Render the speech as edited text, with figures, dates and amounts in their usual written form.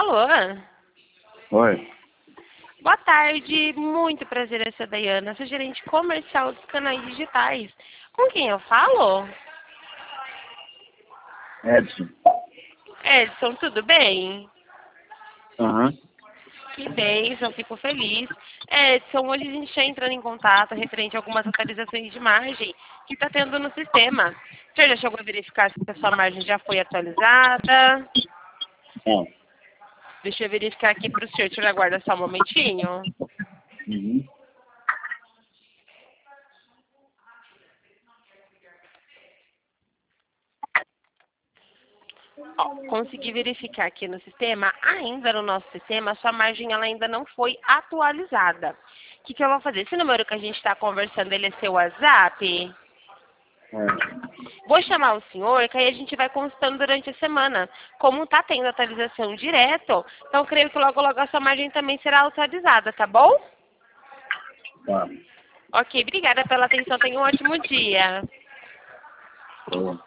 Alô? Oi. Boa tarde, muito prazer, essa é a Dayana, sou gerente comercial dos canais digitais. Com quem eu falo? Edson. Edson, tudo bem? Aham. Que bem, fico feliz. Edson, hoje a gente está entrando em contato referente a algumas atualizações de margem que está tendo no sistema. O senhor já chegou a verificar se a sua margem já foi atualizada? Não. Deixa eu verificar aqui para o senhor aguarda só um momentinho. Uhum. Ó, consegui verificar aqui no sistema, ainda no nosso sistema, a sua margem ela ainda não foi atualizada. O que eu vou fazer? Esse número que a gente está conversando, ele é seu WhatsApp? É. Vou chamar o senhor, que aí a gente vai consultando durante a semana. Como está tendo atualização direto, então creio que logo logo a sua margem também será atualizada, tá bom? Tá. Ok, obrigada pela atenção, tenha um ótimo dia. Boa.